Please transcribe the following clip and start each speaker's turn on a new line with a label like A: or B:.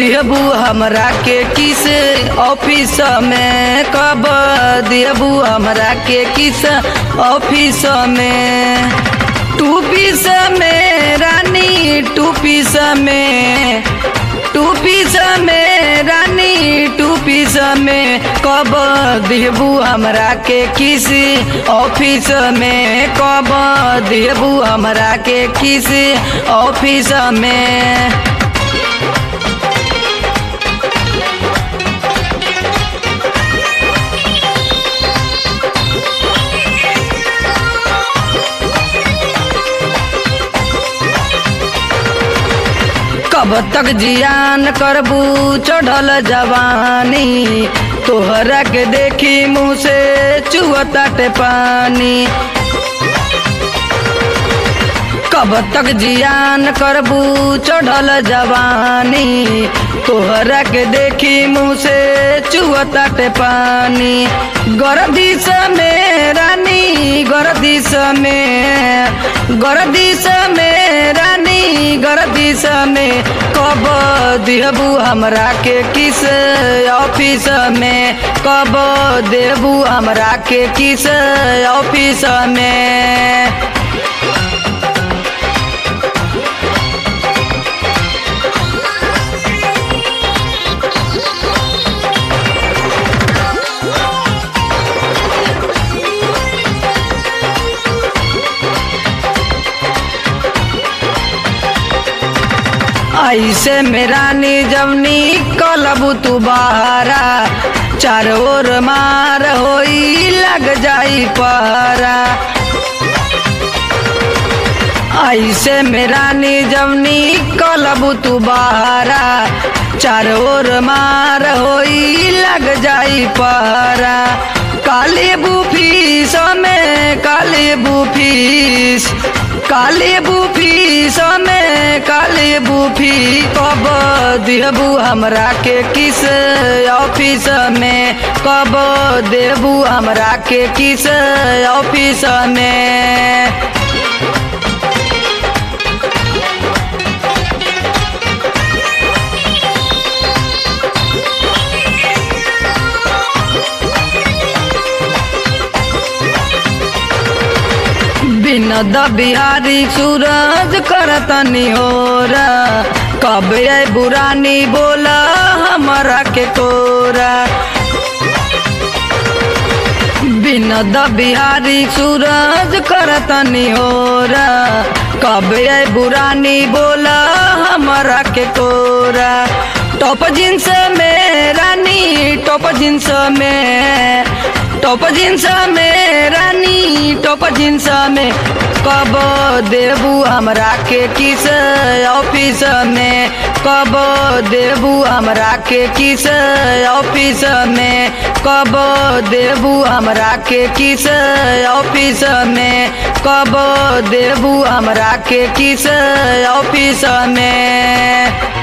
A: देबू हमरा के किस ऑफिस में, कब देबू हमरा के किस ऑफिस में। टू पीस में रानी, टू पीस में, टू पीस में रानी, टू पीस में कब देबू हमरा के किस ऑफिस में, कब देबू हमरा के किस ऑफिस में। कब तक जियान करबू चढ़ल जवानी, तोहरा के देखी मुँह से चुअताटे पानी। कब तक जियान करबू चढ़ल जवानी, तोहरा के देखी मुँह से चुअताटे पानी। गर्दिश में रानी, गर्दिश में, गर्दिश में रानी, गर्दिश में कब देबू हमरा के किस ऑफिस में, कब देबू हमरा के किस ऑफिस में। ऐसे में रानी जब निकलबू तू बहरा, चारों ओर मार होई लग जाई पहरा। ऐसे में रानी जब निकलबू तू बहरा, चारों ओर मार होई लग जाई पहरा। काली बुफीस में, काली बुफीस, काली बुफीस में, काली बुफी कब देबू हमरा के किस ऑफिस में, कब देबू हमरा के किस ऑफिस में। विनोद बिहारी सूरज करतनी होरा, कब अबू रानी बोला हमरा के कोरा। विनोद बिहारी सूरज करतनी होरा, कब अबू रानी बोला हमरा के कोरा। टॉप जींस में रानी, टॉप जींस में, टॉप जींस में रानी, टॉप जींस में कब देबू हमरा के किस ऑफिस में, कब देबू हमरा के किस ऑफिस में, कब देबू हमरा के किस ऑफिस में, कब देबू हमरा के किस ऑफिस में।